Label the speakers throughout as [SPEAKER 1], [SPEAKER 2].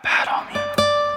[SPEAKER 1] بهرامی.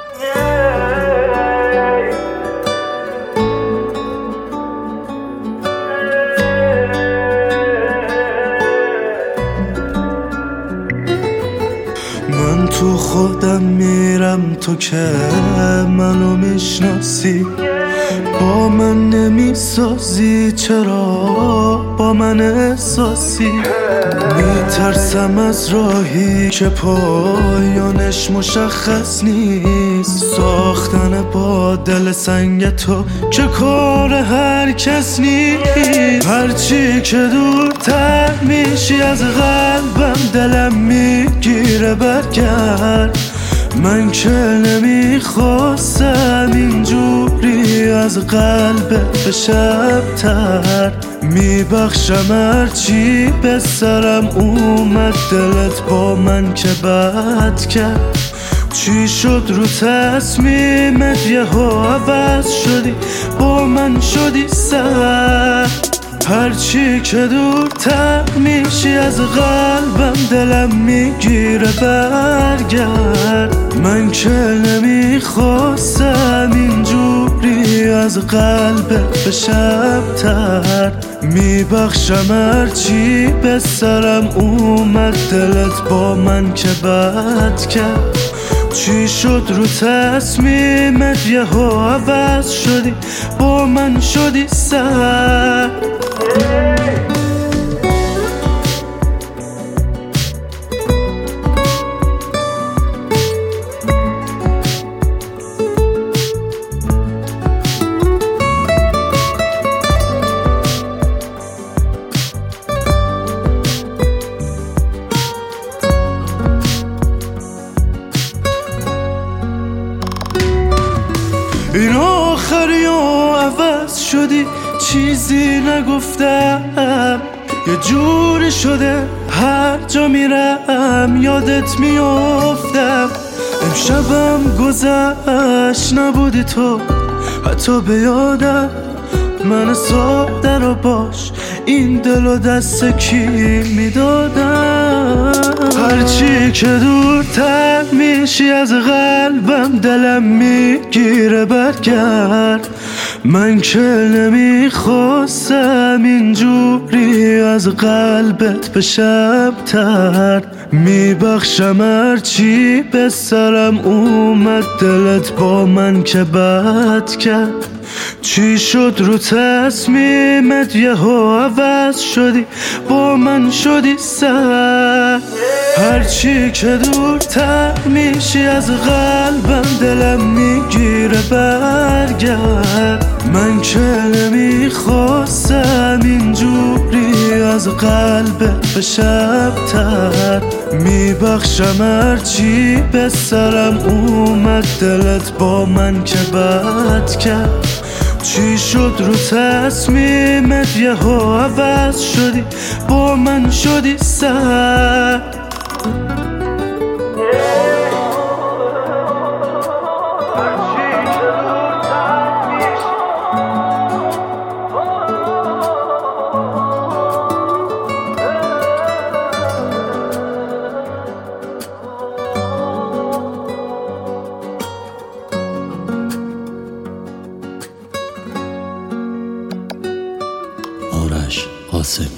[SPEAKER 2] من تو خودم میرم، تو که منو میشناسی، با من نمیسازی، چرا با من احساسی؟ میترسم از راهی که پایانش مشخص نیست، ساختن با دل سنگ تو که کار هر کس نیست. هرچی که دورتر میشی از قلبم، دلم میگیره برگرد. من که نمیخواستم اینجوری از قلبت بشم تر، میبخشم هرچی به سرم اومد، دلت با من که بد کرد. چی شد رو تصمیمت یهو عوض شدی، با من شدی سرد؟ هرچی که دورتر میشی از قلبم، دلم میگیره برگرد. من که نمیخواستم اینجوری از قلبت بشم تر، میبخشم هرچی به سرم اومد، دلت با من که بد کرد. چی شد رو تصمیمت یهو عوض شدی، با من شدی سرد؟ این آخری و عوض شدی، چیزی نگفتم، یه جوری شده هر جا میرم یادت میافتم. امشبم گذشت نبودی تو حتی به یادم، من ساده رو باش این دل و دست کی میدادم. هرچی که دورتر میشی از قلبم، دلم میگیره برگرد. من که نمیخواستم اینجوری از قلبت بشم تر، میبخشم هرچی به سرم اومد، دلت با من که بد کرد. چی شد رو تصمیمت یهو عوض شدی، با من شدی سرد؟ هرچی که دورتر میشی از قلبم، دلم میگیره برگرد. من که نمیخواستم اینجوری از قلبت بشم تر، میبخشم هرچی به سرم اومد، دلت با من که بد کرد. چی شد رو تصمیمت یهو عوض شدی، با من شدی سرد؟
[SPEAKER 1] آرش قاسمی.